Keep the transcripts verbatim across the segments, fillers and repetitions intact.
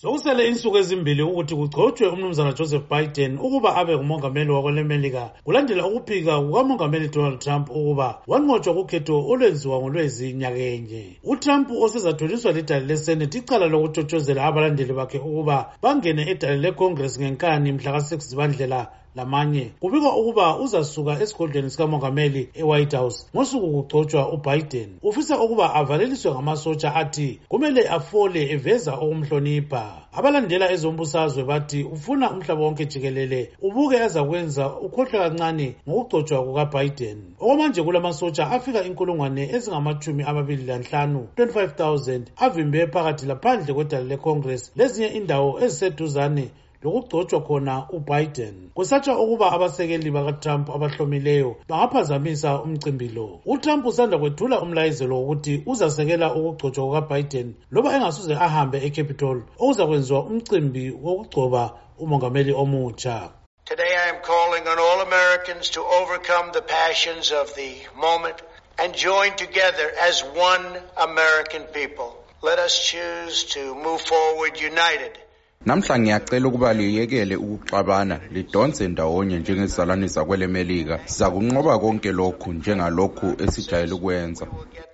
Sokusele insuku ezimbili ukuthi kugcotshwe umnumzana Joseph Biden ukuba abe ngumongameli wakwelemelika kulandela ukuphika kukamongameli Donald Trump ukuba wanqotshwa kukhetho olwenziwa ngoLwezi nyakenye. uTrump osezatholiswa lidale leSenate icala lokuthothozela abalandeli bakhe ukuba bangene edale leCongress ngenkani mhla ka six Zibandlela lamanye kubikwa ukuba uzasuka esigodlweni sikamongameli eWhite House ngosuku kugcotshwa uBiden. Ufisa ukuba avaleliswe ngamasotsha athi kumele afole eveza okumhlonipha. Abalandela ezombusazwe bathi ufuna umhlaba wonke jikelele ubuke ezakwenza ukhohlwa kancane ngokugcotshwa kukaBiden. Okwamanje kulamasotsha afika inkulungwane ezingamachumi amabili lanhlanu twenty-five thousand avimbe phakathi laphandle kwedale leCongress lezinye indawo eziseduzane lokugcotshwa khona uBiden. Kusatshwa ukuba abasekeli bakaTrump abahlomileyo bangaphazamisa umcimbi lo. uTrump usanda kwethula umlayezelo wokuthi uzasekela ukugcotshwa kukaBiden loba engasuze ahambe eCapitol okuzakwenziwa umcimbi wokugcoba umongameli omutsha. Today I am calling on all Americans to overcome the passions of the moment and join together as one American people. Let us choose to move forward united. Namhla ngiyacela ukuba liyekele ukuxabana lidonse ndawonye njengesizalanisa kwelemelika. Sizakunqoba konke lokhu njengalokhu esijayele ukwenza.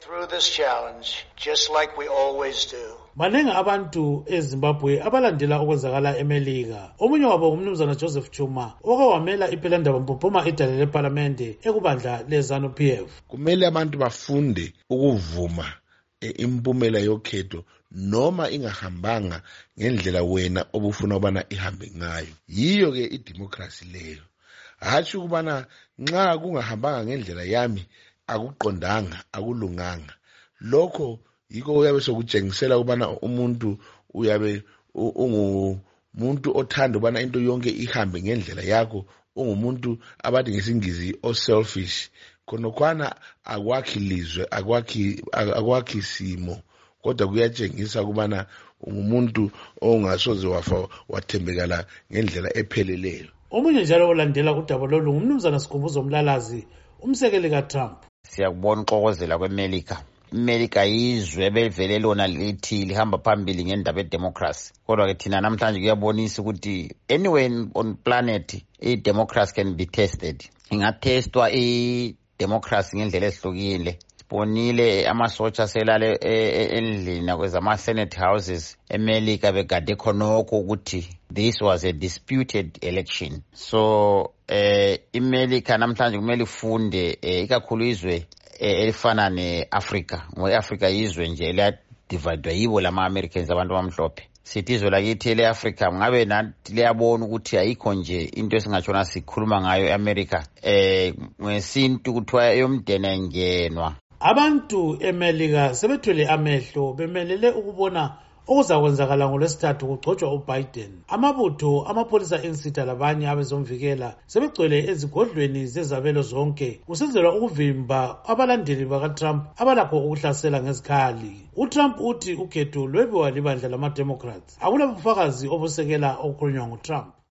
Banengi abantu eZimbabwe abalandela okwenzakala eMelika. Omunye wabo ngumnumzana Joseph Chuma okawamela ipelandaba mpophoma edale leParlamente ekubandla leZanu-P F. Kumele abantu bafunde ukuvuma impumela yokhetho noma ingahambanga ngendlela wena obufuna ubana ihambe ngayo. Yiyo ke idemocracy leyo. Hathi ukubana nxa kungahambanga ngendlela yami akuqondanga akulunganga. Lokho yiko uyabe sokujengisela ubana umuntu uyabe ungumuntu othanda ubana into yonke ihambe ngendlela yakho, ungumuntu abathi ngesingizi o selfish. Konokwana akwakhi lizwe akwakhi akwakhi simo kodwa kuyatshengisa kubana umuntu ongasoze wafa wathembekala ngendlela epheleleyo. Omunye njalo olandela udaba lolu ngumnumzana Sikhumbuzo Mlalazi umsekeli kaTrump. Siyakubona uxokozela kweMelika. iMelika yizwe ebevele lona lithi lihamba phambili ngendaba yedemocracy. Kodwa ke thina namhlanje kuyabonisa ukuthi anywhere on planet i-democracy can be tested. Ingatestwa i-democracy ngendlela ezihlukile. Sibonile amasotsha selale endlini kwezama Senate houses eMelika begade khonokho ukuthi this was a disputed election. So eh iMelika namhlanje kumele ifunde ikakhulu izwe elifana neAfrica. NgoAfrica yizwe nje la divide yibo lama Americans abantu abamhlophe. Sithi izwe lakithi leAfrica ngabe nathi liyabona ukuthi ayikho nje into esingachona sikhuluma ngayo eAmerica eh ngesintu kuthiwa yomdene engenwa. Abantu eMelika sebethwele amehlo bemelele ukubona okuzakwenzakala ngoLwesithathu kugcotshwa uBiden. Amabutho amapholisa ensitha labanye abezomvikela sebegcwele ezigodlweni zezabelo zonke kusenzelwa ukuvimba abalandeli bakaTrump abalakho ukuhlasela ngezikhali. uTrump uthi ukhetho lwebiwa libandla lama-Democrats. Akula bufakazi obusekela okukhulunywa nguTrump.